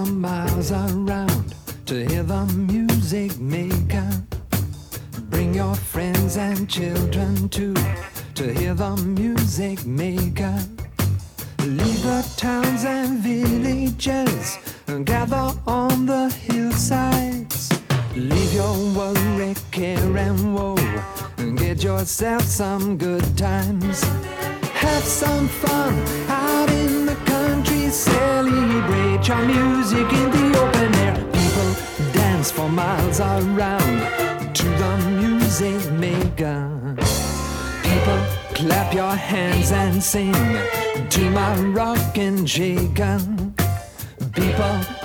miles around to hear the music maker. Bring your friends and children too to hear the music maker. Leave the towns and villages and gather on the hillsides. Leave your worry, care and woe and get yourself some good times. Have some fun out in the country. Celebrate your music in the open air. People dance for miles around to the music maker. People clap your hands and sing to my rockin' shaker. People